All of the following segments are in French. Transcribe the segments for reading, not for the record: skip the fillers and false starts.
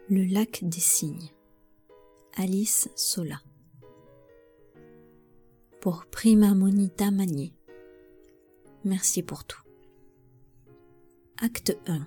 Le lac des cygnes. Alice Sola. Pour Prima Monita Magnier. Merci pour tout. Acte 1.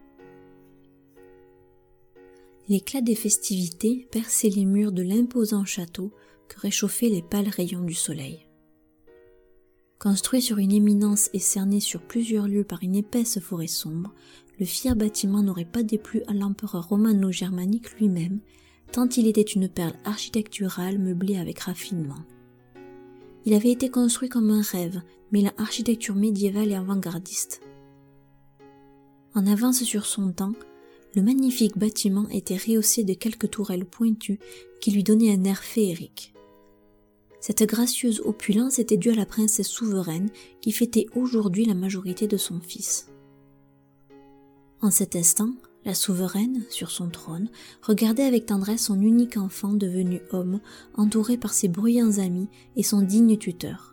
L'éclat des festivités perçait les murs de l'imposant château que réchauffaient les pâles rayons du soleil. Construit sur une éminence et cerné sur plusieurs lieues par une épaisse forêt sombre, le fier bâtiment n'aurait pas déplu à l'empereur romano-germanique lui-même, tant il était une perle architecturale meublée avec raffinement. Il avait été construit comme un rêve, mêlant architecture médiévale et avant-gardiste. En avance sur son temps, le magnifique bâtiment était rehaussé de quelques tourelles pointues qui lui donnaient un air féerique. Cette gracieuse opulence était due à la princesse souveraine qui fêtait aujourd'hui la majorité de son fils. En cet instant, la souveraine, sur son trône, regardait avec tendresse son unique enfant devenu homme, entouré par ses bruyants amis et son digne tuteur.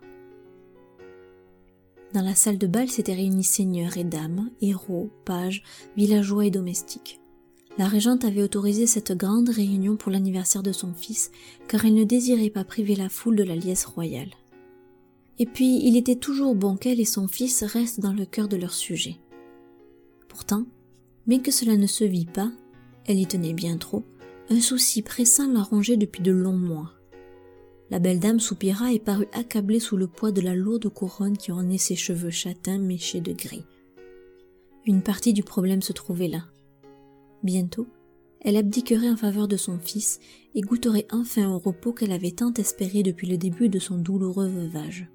Dans la salle de bal s'étaient réunis seigneurs et dames, héros, pages, villageois et domestiques. La régente avait autorisé cette grande réunion pour l'anniversaire de son fils, car elle ne désirait pas priver la foule de la liesse royale. Et puis, il était toujours bon qu'elle et son fils restent dans le cœur de leur sujet. Pourtant, bien que cela ne se vît pas, elle y tenait bien trop, un souci pressant la rongeait depuis de longs mois. La belle dame soupira et parut accablée sous le poids de la lourde couronne qui ornait ses cheveux châtains méchés de gris. Une partie du problème se trouvait là. Bientôt, elle abdiquerait en faveur de son fils et goûterait enfin au repos qu'elle avait tant espéré depuis le début de son douloureux veuvage.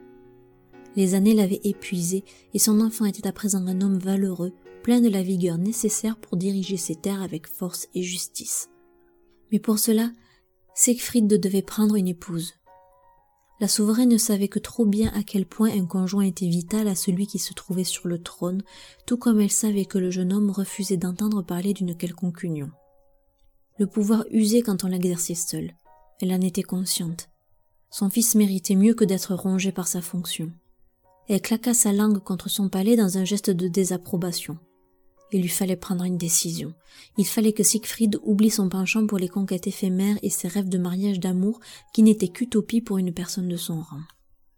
Les années l'avaient épuisée et son enfant était à présent un homme valeureux, plein de la vigueur nécessaire pour diriger ses terres avec force et justice. Mais pour cela, Siegfried devait prendre une épouse. La souveraine ne savait que trop bien à quel point un conjoint était vital à celui qui se trouvait sur le trône, tout comme elle savait que le jeune homme refusait d'entendre parler d'une quelconque union. Le pouvoir usait quand on l'exerçait seul. Elle en était consciente. Son fils méritait mieux que d'être rongé par sa fonction. Elle claqua sa langue contre son palais dans un geste de désapprobation. Il lui fallait prendre une décision. Il fallait que Siegfried oublie son penchant pour les conquêtes éphémères et ses rêves de mariage d'amour qui n'étaient qu'utopie pour une personne de son rang.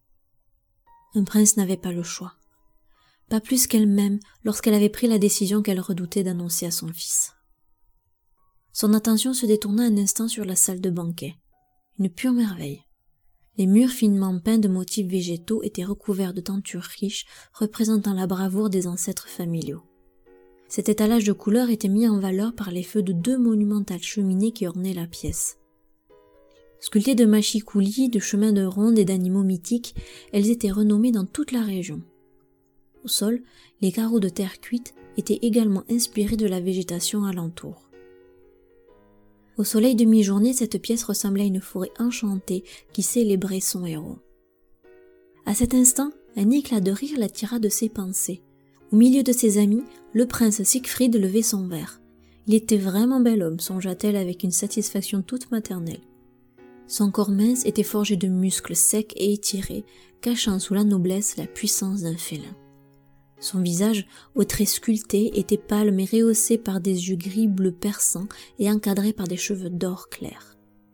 Un prince n'avait pas le choix. Pas plus qu'elle-même lorsqu'elle avait pris la décision qu'elle redoutait d'annoncer à son fils. Son attention se détourna un instant sur la salle de banquet. Une pure merveille. Les murs finement peints de motifs végétaux étaient recouverts de tentures riches représentant la bravoure des ancêtres familiaux. Cet étalage de couleurs était mis en valeur par les feux de 2 monumentales cheminées qui ornaient la pièce. Sculptées de mâchicoulis, de chemins de ronde et d'animaux mythiques, elles étaient renommées dans toute la région. Au sol, les carreaux de terre cuite étaient également inspirés de la végétation alentour. Au soleil de mi-journée, cette pièce ressemblait à une forêt enchantée qui célébrait son héros. À cet instant, un éclat de rire l'attira de ses pensées. Au milieu de ses amis, le prince Siegfried levait son verre. Il était vraiment bel homme, songea-t-elle avec une satisfaction toute maternelle. Son corps mince était forgé de muscles secs et étirés, cachant sous la noblesse la puissance d'un félin. Son visage, aux traits sculptés, était pâle mais rehaussé par des yeux gris-bleu perçants et encadré par des cheveux d'or clair.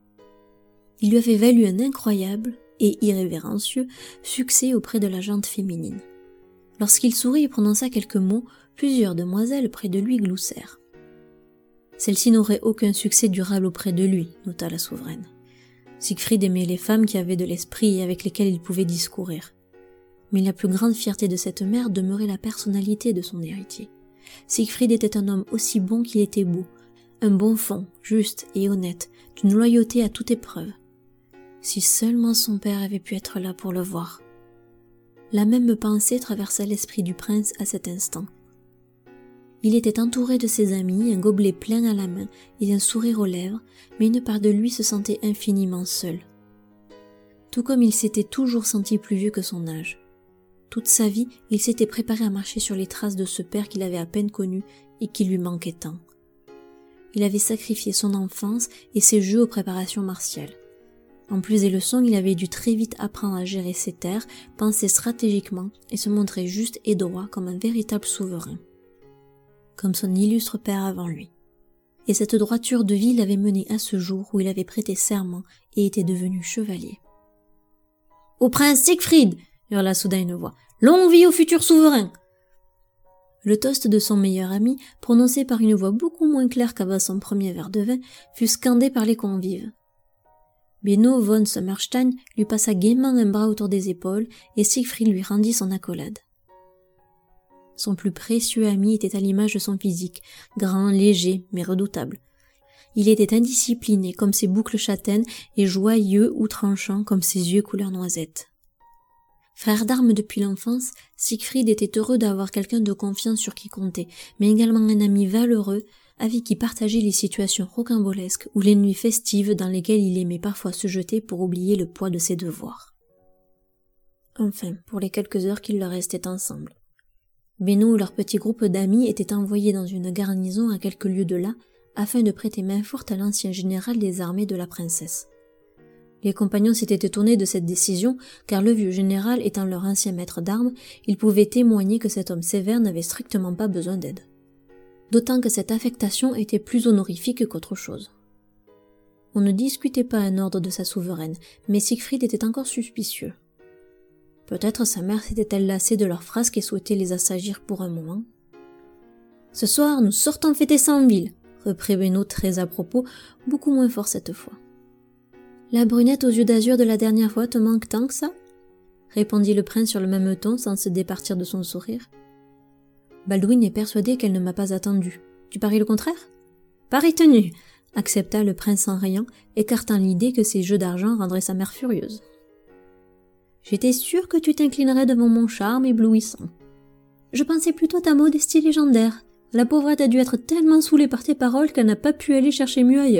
Il lui avait valu un incroyable et irrévérencieux succès auprès de la gente féminine. Lorsqu'il sourit et prononça quelques mots, plusieurs demoiselles près de lui gloussèrent. Celle-ci n'aurait aucun succès durable auprès de lui, nota la souveraine. Siegfried aimait les femmes qui avaient de l'esprit et avec lesquelles il pouvait discourir. Mais la plus grande fierté de cette mère demeurait la personnalité de son héritier. Siegfried était un homme aussi bon qu'il était beau, un bon fond, juste et honnête, d'une loyauté à toute épreuve. Si seulement son père avait pu être là pour le voir. La même pensée traversa l'esprit du prince à cet instant. Il était entouré de ses amis, un gobelet plein à la main et un sourire aux lèvres, mais une part de lui se sentait infiniment seul. Tout comme il s'était toujours senti plus vieux que son âge. Toute sa vie, il s'était préparé à marcher sur les traces de ce père qu'il avait à peine connu et qui lui manquait tant. Il avait sacrifié son enfance et ses jeux aux préparations martiales. En plus des leçons, il avait dû très vite apprendre à gérer ses terres, penser stratégiquement et se montrer juste et droit comme un véritable souverain. Comme son illustre père avant lui. et cette droiture de vie l'avait mené à ce jour où il avait prêté serment et était devenu chevalier. « Au prince Siegfried !» hurla soudain une voix. « Longue vie au futur souverain !» Le toast de son meilleur ami, prononcé par une voix beaucoup moins claire qu'avant son premier verre de vin, fut scandé par les convives. Benno von Sommerstein lui passa gaiement un bras autour des épaules et Siegfried lui rendit son accolade. Son plus précieux ami était à l'image de son physique, grand, léger, mais redoutable. Il était indiscipliné comme ses boucles châtaines et joyeux ou tranchant comme ses yeux couleur noisette. Frère d'armes depuis l'enfance, Siegfried était heureux d'avoir quelqu'un de confiance sur qui compter, mais également un ami valeureux avec qui partager les situations rocambolesques ou les nuits festives dans lesquelles il aimait parfois se jeter pour oublier le poids de ses devoirs. Enfin, pour les quelques heures qu'ils leur restaient ensemble. Benno et leur petit groupe d'amis étaient envoyés dans une garnison à quelques lieues de là, afin de prêter main forte à l'ancien général des armées de la princesse. Les compagnons s'étaient étonnés de cette décision, car le vieux général étant leur ancien maître d'armes, ils pouvaient témoigner que cet homme sévère n'avait strictement pas besoin d'aide. D'autant que cette affectation était plus honorifique qu'autre chose. On ne discutait pas un ordre de sa souveraine, mais Siegfried était encore suspicieux. Peut-être sa mère s'était-elle lassée de leurs frasques et souhaitait les assagir pour un moment. « Ce soir, nous sortons fêter ça en ville », reprit Benno très à propos, beaucoup moins fort cette fois. « La brunette aux yeux d'azur de la dernière fois te manque tant que ça ?» répondit le prince sur le même ton sans se départir de son sourire. « Baldwin est persuadé qu'elle ne m'a pas attendu. Tu paries le contraire ?»« Pari tenu !» accepta le prince en riant, écartant l'idée que ces jeux d'argent rendraient sa mère furieuse. « J'étais sûre que tu t'inclinerais devant mon charme éblouissant. Je pensais plutôt à ta modestie légendaire. La pauvrette a dû être tellement saoulée par tes paroles qu'elle n'a pas pu aller chercher mieux ailleurs. »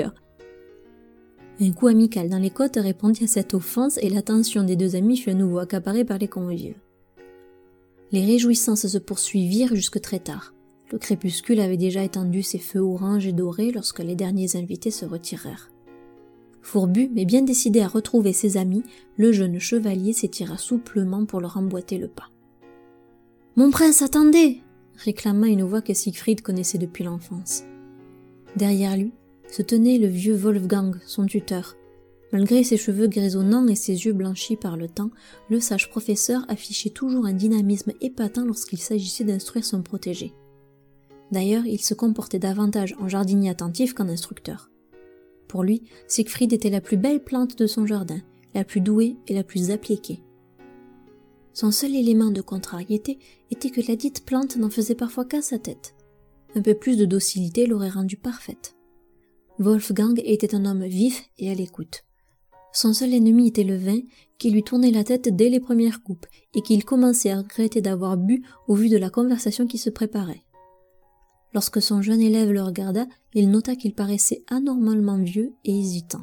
Un coup amical dans les côtes répondit à cette offense et l'attention des deux amis fut à nouveau accaparée par les convives. Les réjouissances se poursuivirent jusque très tard. Le crépuscule avait déjà étendu ses feux orange et dorés lorsque les derniers invités se retirèrent. Fourbu, mais bien décidé à retrouver ses amis, le jeune chevalier s'étira souplement pour leur emboîter le pas. « Mon prince, attendez !» réclama une voix que Siegfried connaissait depuis l'enfance. Derrière lui se tenait le vieux Wolfgang, son tuteur. Malgré ses cheveux grisonnants et ses yeux blanchis par le temps, le sage professeur affichait toujours un dynamisme épatant lorsqu'il s'agissait d'instruire son protégé. D'ailleurs, il se comportait davantage en jardinier attentif qu'en instructeur. Pour lui, Siegfried était la plus belle plante de son jardin, la plus douée et la plus appliquée. Son seul élément de contrariété était que la dite plante n'en faisait parfois qu'à sa tête. Un peu plus de docilité l'aurait rendue parfaite. Wolfgang était un homme vif et à l'écoute. Son seul ennemi était le vin, qui lui tournait la tête dès les premières coupes, et qu'il commençait à regretter d'avoir bu au vu de la conversation qui se préparait. Lorsque son jeune élève le regarda, il nota qu'il paraissait anormalement vieux et hésitant.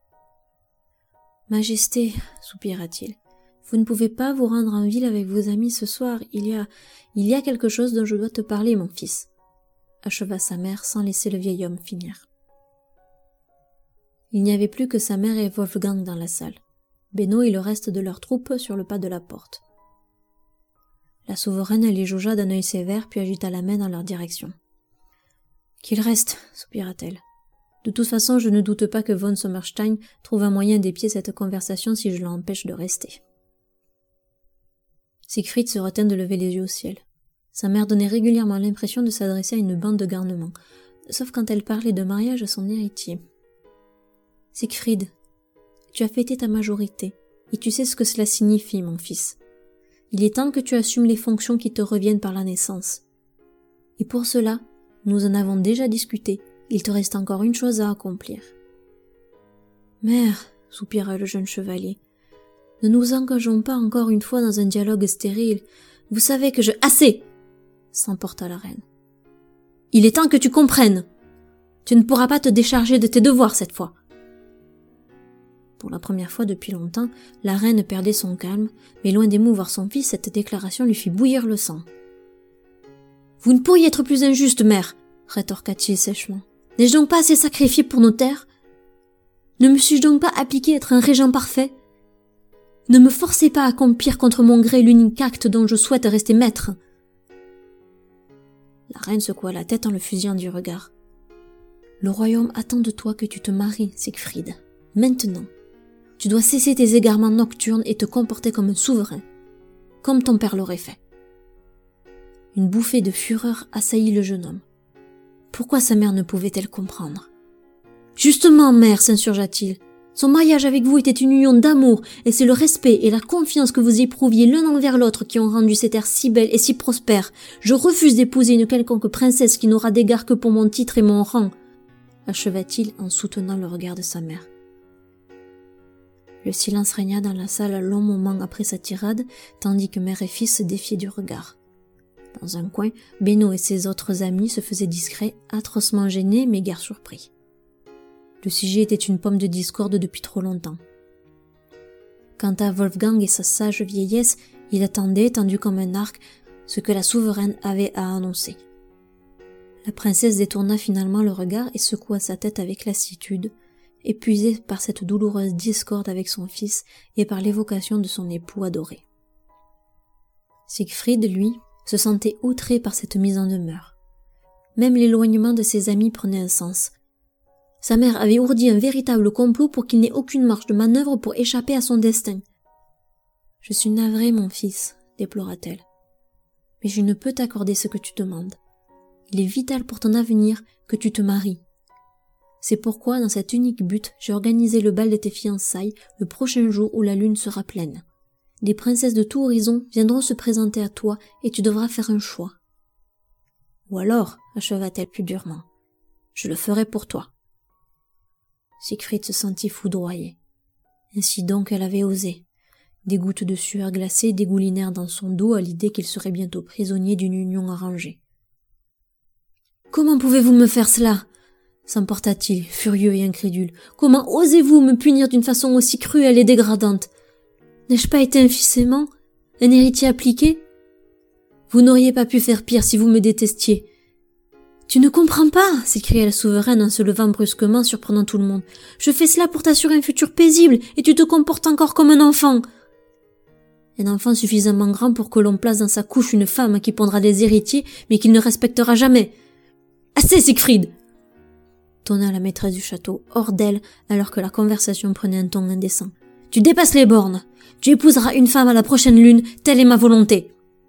« Majesté, soupira-t-il, vous ne pouvez pas vous rendre en ville avec vos amis ce soir, il y a quelque chose dont je dois te parler, mon fils. » acheva sa mère sans laisser le vieil homme finir. Il n'y avait plus que sa mère et Wolfgang dans la salle. Benno et le reste de leur troupe sur le pas de la porte. La souveraine les jaugea d'un œil sévère puis agita la main dans leur direction. « Qu'il reste, soupira-t-elle. De toute façon, je ne doute pas que von Sommerstein trouve un moyen d'épier cette conversation si je l'empêche de rester. » Siegfried se retint de lever les yeux au ciel. Sa mère donnait régulièrement l'impression de s'adresser à une bande de garnements, sauf quand elle parlait de mariage à son héritier. « Siegfried, tu as fêté ta majorité, et tu sais ce que cela signifie, mon fils. Il est temps que tu assumes les fonctions qui te reviennent par la naissance. Et pour cela, nous en avons déjà discuté, il te reste encore une chose à accomplir. »« Mère, soupira le jeune chevalier, ne nous engageons pas encore une fois dans un dialogue stérile. Vous savez que je... » « Assez !» s'emporta la reine. « Il est temps que tu comprennes. Tu ne pourras pas te décharger de tes devoirs cette fois. » Pour la première fois depuis longtemps, la reine perdait son calme, mais loin d'émouvoir son fils, cette déclaration lui fit bouillir le sang. « Vous ne pourriez être plus injuste, mère, rétorqua-t-il sèchement. N'ai-je donc pas assez sacrifié pour nos terres? Ne me suis-je donc pas appliqué à être un régent parfait? Ne me forcez pas à accomplir contre mon gré l'unique acte dont je souhaite rester maître. » La reine secoua la tête en le fusillant du regard. Le royaume attend de toi que tu te maries, Siegfried. Maintenant. Tu dois cesser tes égarements nocturnes et te comporter comme un souverain, comme ton père l'aurait fait. Une bouffée de fureur assaillit le jeune homme. Pourquoi sa mère ne pouvait-elle comprendre? Justement, mère, s'insurgea-t-il. Son mariage avec vous était une union d'amour, et c'est le respect et la confiance que vous éprouviez l'un envers l'autre qui ont rendu cette terre si belle et si prospère. Je refuse d'épouser une quelconque princesse qui n'aura d'égard que pour mon titre et mon rang, acheva-t-il en soutenant le regard de sa mère. Le silence régna dans la salle un long moment après sa tirade, tandis que mère et fils se défiaient du regard. Dans un coin, Benno et ses autres amis se faisaient discrets, atrocement gênés mais guère surpris. Le sujet était une pomme de discorde depuis trop longtemps. Quant à Wolfgang et sa sage vieillesse, il attendait, tendu comme un arc, ce que la souveraine avait à annoncer. La princesse détourna finalement le regard et secoua sa tête avec lassitude, épuisée par cette douloureuse discorde avec son fils et par l'évocation de son époux adoré. Siegfried, lui, se sentait outré par cette mise en demeure. Même l'éloignement de ses amis prenait un sens. Sa mère avait ourdi un véritable complot pour qu'il n'ait aucune marge de manœuvre pour échapper à son destin. « Je suis navrée, mon fils, » déplora-t-elle. « Mais je ne peux t'accorder ce que tu demandes. Il est vital pour ton avenir que tu te maries. C'est pourquoi, dans cet unique but, j'ai organisé le bal de tes fiançailles le prochain jour où la lune sera pleine. Des princesses de tout horizon viendront se présenter à toi et tu devras faire un choix. Ou alors, acheva-t-elle plus durement, je le ferai pour toi. » Siegfried se sentit foudroyé. Ainsi donc elle avait osé. Des gouttes de sueur glacée dégoulinèrent dans son dos à l'idée qu'il serait bientôt prisonnier d'une union arrangée. « Comment pouvez-vous me faire cela ?» s'emporta-t-il, furieux et incrédule. « Comment osez-vous me punir d'une façon aussi cruelle et dégradante? N'ai-je pas été un fils aimant, un héritier appliqué? Vous n'auriez pas pu faire pire si vous me détestiez. » « Tu ne comprends pas !» s'écria la souveraine en se levant brusquement, surprenant tout le monde. « Je fais cela pour t'assurer un futur paisible, et tu te comportes encore comme un enfant. » Un enfant suffisamment grand pour que l'on place dans sa couche une femme qui pondra des héritiers, mais qu'il ne respectera jamais. « Assez, Siegfried !» tonna la maîtresse du château, hors d'elle, alors que la conversation prenait un ton indécent. « Tu dépasses les bornes. Tu épouseras une femme à la prochaine lune, telle est ma volonté. »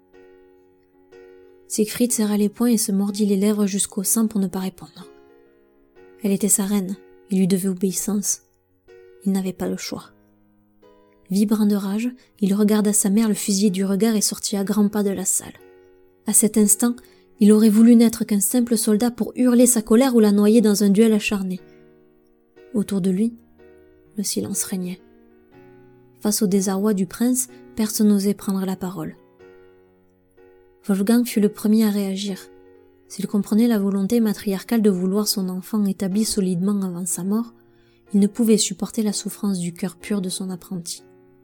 Siegfried serra les poings et se mordit les lèvres jusqu'au sang pour ne pas répondre. Elle était sa reine, il lui devait obéissance. Il n'avait pas le choix. Vibrant de rage, il regarda sa mère le fusiller du regard et sortit à grands pas de la salle. À cet instant, il aurait voulu n'être qu'un simple soldat pour hurler sa colère ou la noyer dans un duel acharné. Autour de lui, le silence régnait. Face au désarroi du prince, personne n'osait prendre la parole. Wolfgang fut le premier à réagir. S'il comprenait la volonté matriarcale de vouloir son enfant établi solidement avant sa mort, il ne pouvait supporter la souffrance du cœur pur de son apprenti.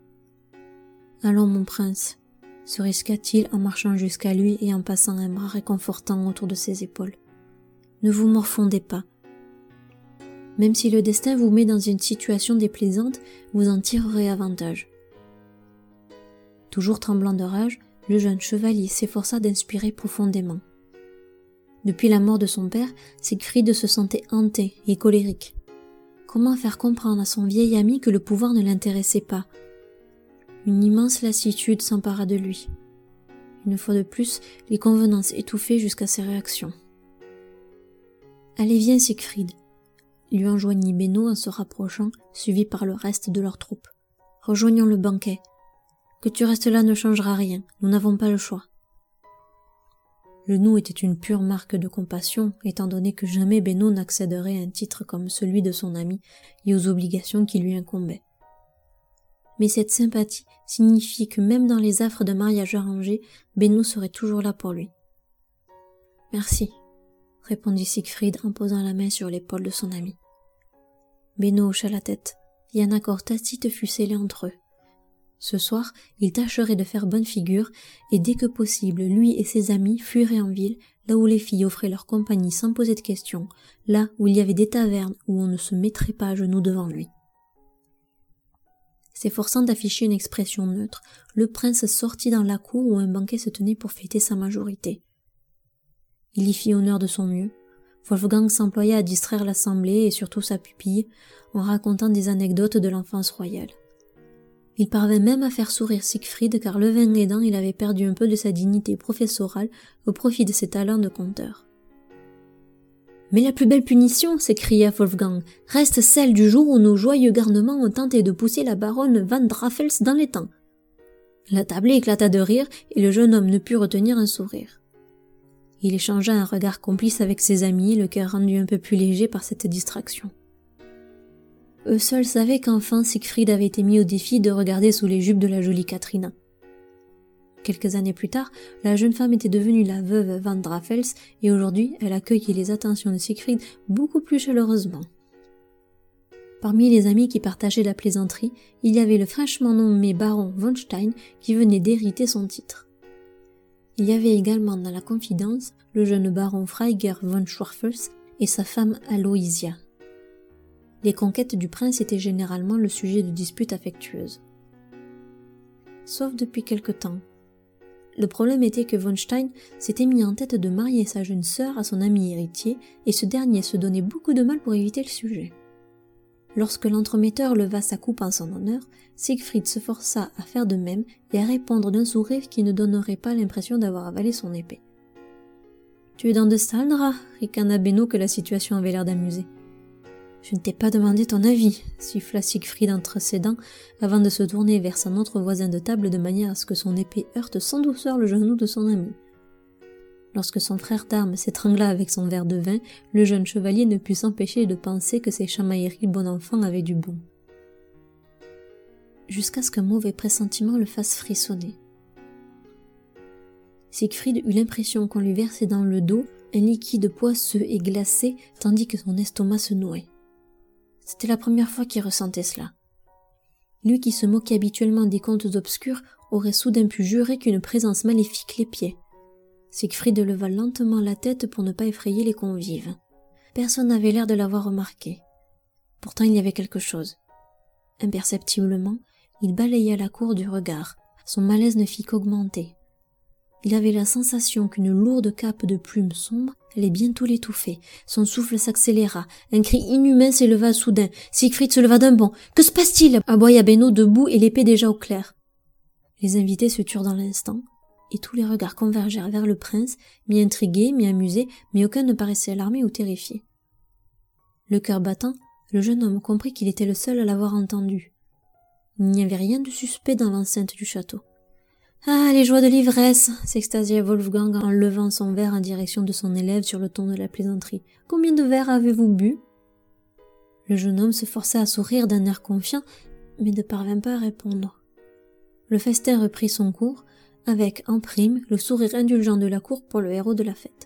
« Allons, mon prince » se risqua-t-il en marchant jusqu'à lui et en passant un bras réconfortant autour de ses épaules. « Ne vous morfondez pas. Même si le destin vous met dans une situation déplaisante, vous en tirerez avantage. » Toujours tremblant de rage, le jeune chevalier s'efforça d'inspirer profondément. Depuis la mort de son père, Siegfried se sentait hanté et colérique. Comment faire comprendre à son vieil ami que le pouvoir ne l'intéressait pas? Une immense lassitude s'empara de lui. Une fois de plus, les convenances étouffaient jusqu'à ses réactions. « Allez, viens, Siegfried !» lui enjoignit Benno en se rapprochant, suivi par le reste de leur troupe. « Rejoignons le banquet. Que tu restes là ne changera rien, nous n'avons pas le choix. » Le nous était une pure marque de compassion, étant donné que jamais Benno n'accéderait à un titre comme celui de son ami et aux obligations qui lui incombaient. Mais cette sympathie signifiait que même dans les affres d'un mariage arrangé, Benno serait toujours là pour lui. « Merci », répondit Siegfried en posant la main sur l'épaule de son ami. Benno hocha la tête, et un accord tacite fut scellé entre eux. Ce soir, il tâcherait de faire bonne figure, et dès que possible, lui et ses amis fuiraient en ville, là où les filles offraient leur compagnie sans poser de questions, là où il y avait des tavernes où on ne se mettrait pas à genoux devant lui. S'efforçant d'afficher une expression neutre, le prince sortit dans la cour où un banquet se tenait pour fêter sa majorité. Il y fit honneur de son mieux, Wolfgang s'employa à distraire l'assemblée et surtout sa pupille en racontant des anecdotes de l'enfance royale. Il parvint même à faire sourire Siegfried car le vin aidant, il avait perdu un peu de sa dignité professorale au profit de ses talents de conteur. « Mais la plus belle punition, s'écria Wolfgang, reste celle du jour où nos joyeux garnements ont tenté de pousser la baronne Van Drafels dans les temps. » La table éclata de rire et le jeune homme ne put retenir un sourire. Il échangea un regard complice avec ses amis, le cœur rendu un peu plus léger par cette distraction. Eux seuls savaient qu'enfin Siegfried avait été mis au défi de regarder sous les jupes de la jolie Katrina. Quelques années plus tard, la jeune femme était devenue la veuve Van Drafels et aujourd'hui elle accueillait les attentions de Siegfried beaucoup plus chaleureusement. Parmi les amis qui partageaient la plaisanterie, il y avait le fraîchement nommé baron von Stein qui venait d'hériter son titre. Il y avait également dans la confidence le jeune baron Freiger von Schwarfels et sa femme Aloysia. Les conquêtes du prince étaient généralement le sujet de disputes affectueuses. Sauf depuis quelque temps. Le problème était que von Stein s'était mis en tête de marier sa jeune sœur à son ami héritier et ce dernier se donnait beaucoup de mal pour éviter le sujet. Lorsque l'entremetteur leva sa coupe en son honneur, Siegfried se força à faire de même et à répondre d'un sourire qui ne donnerait pas l'impression d'avoir avalé son épée. « Tu es dans de sales draps » ricana Benno que la situation avait l'air d'amuser. « Je ne t'ai pas demandé ton avis » siffla Siegfried entre ses dents avant de se tourner vers son autre voisin de table de manière à ce que son épée heurte sans douceur le genou de son ami. Lorsque son frère d'armes s'étrangla avec son verre de vin, le jeune chevalier ne put s'empêcher de penser que ses chamailleries bon enfant avaient du bon. Jusqu'à ce qu'un mauvais pressentiment le fasse frissonner. Siegfried eut l'impression qu'on lui versait dans le dos un liquide poisseux et glacé tandis que son estomac se nouait. C'était la première fois qu'il ressentait cela. Lui qui se moquait habituellement des contes obscurs aurait soudain pu jurer qu'une présence maléfique l'épiait. Siegfried leva lentement la tête pour ne pas effrayer les convives. Personne n'avait l'air de l'avoir remarqué. Pourtant il y avait quelque chose. Imperceptiblement, il balaya la cour du regard. Son malaise ne fit qu'augmenter. Il avait la sensation qu'une lourde cape de plumes sombres allait bientôt l'étouffer. Son souffle s'accéléra. Un cri inhumain s'éleva soudain. Siegfried se leva d'un bond. « Que se passe-t-il » aboya Benno debout et l'épée déjà au clair. Les invités se turent dans l'instant, et tous les regards convergèrent vers le prince, mi-intrigués, mi-amusés, mais aucun ne paraissait alarmé ou terrifié. Le cœur battant, le jeune homme comprit qu'il était le seul à l'avoir entendu. Il n'y avait rien de suspect dans l'enceinte du château. « Ah, les joies de l'ivresse » s'extasia Wolfgang en levant son verre en direction de son élève sur le ton de la plaisanterie. « Combien de verres avez-vous bu » Le jeune homme se força à sourire d'un air confiant, mais ne parvint pas à répondre. Le festin reprit son cours, avec, en prime, le sourire indulgent de la cour pour le héros de la fête.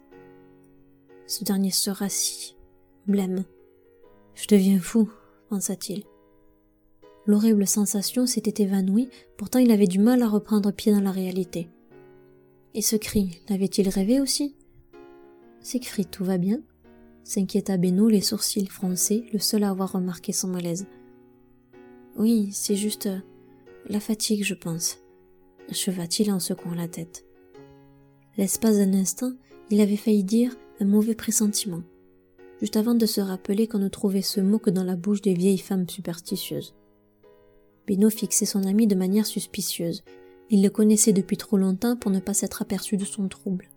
Ce dernier se rassit, blême. « Je deviens fou » pensa-t-il. L'horrible sensation s'était évanouie, pourtant il avait du mal à reprendre pied dans la réalité. Et ce cri, l'avait-il rêvé aussi ? Siegfried, tout va bien ? S'inquiéta Benno, les sourcils froncés, le seul à avoir remarqué son malaise. Oui, c'est juste la fatigue, je pense, acheva-t-il en secouant la tête. L'espace d'un instant, il avait failli dire un mauvais pressentiment, juste avant de se rappeler qu'on ne trouvait ce mot que dans la bouche des vieilles femmes superstitieuses. Benno fixait son ami de manière suspicieuse. Il le connaissait depuis trop longtemps pour ne pas s'être aperçu de son trouble.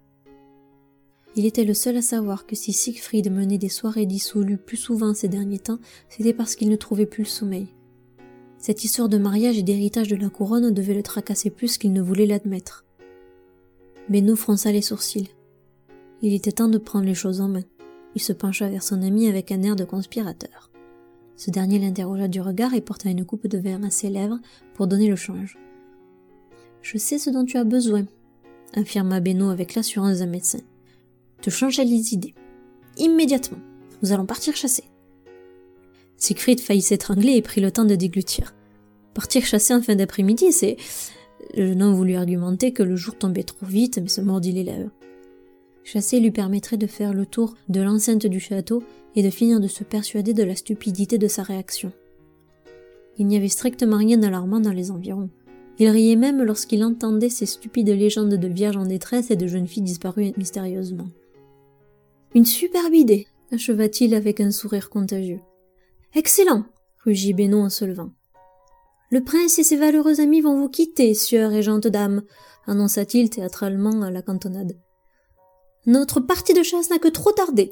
Il était le seul à savoir que si Siegfried menait des soirées dissolues plus souvent ces derniers temps, c'était parce qu'il ne trouvait plus le sommeil. Cette histoire de mariage et d'héritage de la couronne devait le tracasser plus qu'il ne voulait l'admettre. Benno fronça les sourcils. Il était temps de prendre les choses en main. Il se pencha vers son ami avec un air de conspirateur. Ce dernier l'interrogea du regard et porta une coupe de vin à ses lèvres pour donner le change. « Je sais ce dont tu as besoin » affirma Benno avec l'assurance d'un médecin. « Te changer les idées. Immédiatement. Nous allons partir chasser. » Siegfried faillit s'étrangler et prit le temps de déglutir. Partir chasser en fin d'après-midi, c'est... Le jeune homme voulut argumenter que le jour tombait trop vite, mais se mordit les lèvres. Chasser lui permettrait de faire le tour de l'enceinte du château et de finir de se persuader de la stupidité de sa réaction. Il n'y avait strictement rien d'alarmant dans les environs. Il riait même lorsqu'il entendait ces stupides légendes de vierges en détresse et de jeunes filles disparues mystérieusement. Une superbe idée, acheva-t-il avec un sourire contagieux. Excellent, rugit Beno en se levant. Le prince et ses valeureux amis vont vous quitter, sieur et gentes dames, annonça-t-il théâtralement à la cantonade. Notre partie de chasse n'a que trop tardé.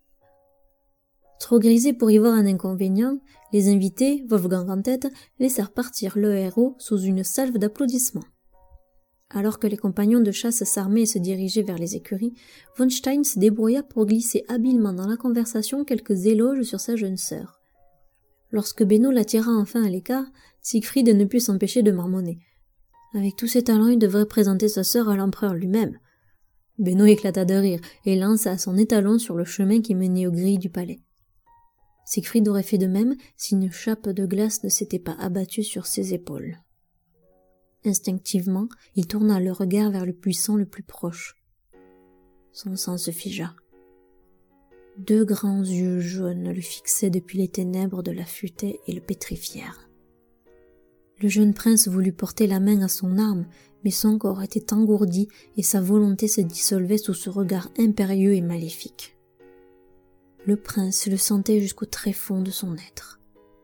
Trop grisés pour y voir un inconvénient, les invités, Wolfgang en tête, laissèrent partir le héros sous une salve d'applaudissements. Alors que les compagnons de chasse s'armaient et se dirigeaient vers les écuries, von Stein se débrouilla pour glisser habilement dans la conversation quelques éloges sur sa jeune sœur. Lorsque Beno la tira enfin à l'écart, Siegfried ne put s'empêcher de marmonner. Avec tous ses talents, il devrait présenter sa sœur à l'empereur lui-même. Beno éclata de rire et lança son étalon sur le chemin qui menait aux grilles du palais. Siegfried aurait fait de même si une chape de glace ne s'était pas abattue sur ses épaules. Instinctivement, il tourna le regard vers le buisson le plus proche. Son sang se figea. 2 grands yeux jaunes le fixaient depuis les ténèbres de la futaie et le pétrifièrent. Le jeune prince voulut porter la main à son arme, mais son corps était engourdi et sa volonté se dissolvait sous ce regard impérieux et maléfique. Le prince le sentait jusqu'au tréfonds de son être.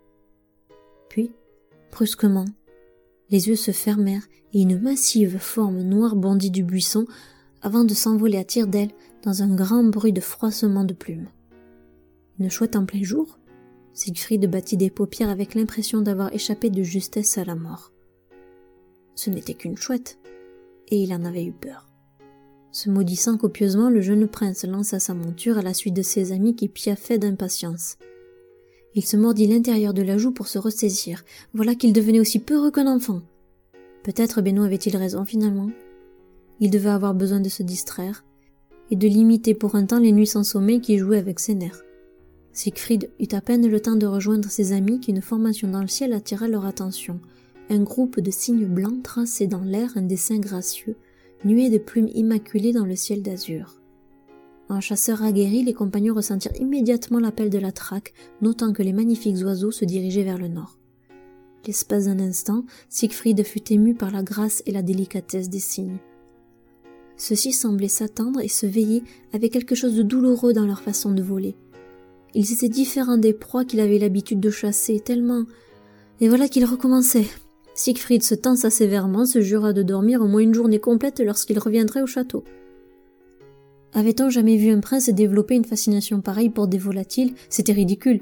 Puis, brusquement, les yeux se fermèrent et une massive forme noire bondit du buisson avant de s'envoler à tire-d'aile dans un grand bruit de froissement de plumes. Une chouette en plein jour? Siegfried battit des paupières avec l'impression d'avoir échappé de justesse à la mort. Ce n'était qu'une chouette, et il en avait eu peur. Se maudissant copieusement, le jeune prince lança sa monture à la suite de ses amis qui piaffaient d'impatience. Il se mordit l'intérieur de la joue pour se ressaisir. Voilà qu'il devenait aussi peureux qu'un enfant. Peut-être Beno avait-il raison finalement. Il devait avoir besoin de se distraire et de limiter pour un temps les nuits sans sommeil qui jouaient avec ses nerfs. Siegfried eut à peine le temps de rejoindre ses amis qu'une formation dans le ciel attira leur attention. Un groupe de cygnes blancs traçait dans l'air un dessin gracieux, nuée de plumes immaculées dans le ciel d'azur. En chasseur aguerri, les compagnons ressentirent immédiatement l'appel de la traque, notant que les magnifiques oiseaux se dirigeaient vers le nord. L'espace d'un instant, Siegfried fut ému par la grâce et la délicatesse des cygnes. Ceux-ci semblaient s'attendre et se veiller avec quelque chose de douloureux dans leur façon de voler. Ils étaient différents des proies qu'il avait l'habitude de chasser, tellement... Et voilà qu'il recommençait. Siegfried se tensa sévèrement, se jura de dormir au moins une journée complète lorsqu'il reviendrait au château. Avait-on jamais vu un prince développer une fascination pareille pour des volatiles? C'était ridicule.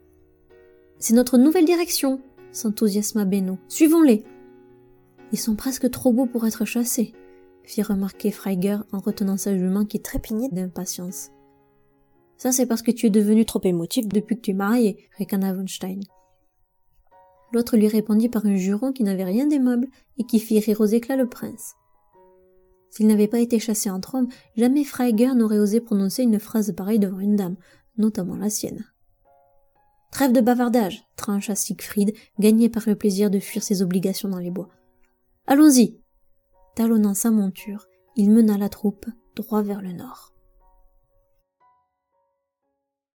« C'est notre nouvelle direction !» s'enthousiasma Beno. « Suivons-les !»« Ils sont presque trop beaux pour être chassés !» fit remarquer Freyger en retenant sa jument qui trépignait d'impatience. « Ça, c'est parce que tu es devenu trop émotif depuis que tu es marié !» ricana von Stein. L'autre lui répondit par un juron qui n'avait rien d'aimable et qui fit rire aux éclats le prince. S'il n'avait pas été chassé entre hommes, jamais Freyger n'aurait osé prononcer une phrase pareille devant une dame, notamment la sienne. « Trêve de bavardage !» trancha Siegfried, gagné par le plaisir de fuir ses obligations dans les bois. « Allons-y !» Talonnant sa monture, il mena la troupe droit vers le nord.